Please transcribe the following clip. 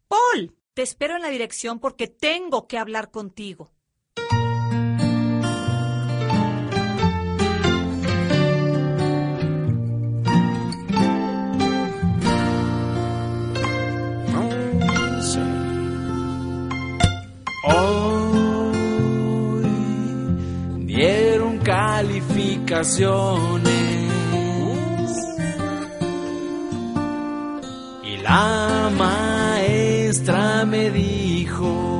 Paul, te espero en la dirección porque tengo que hablar contigo. Hoy dieron calificaciones y la maestra me dijo: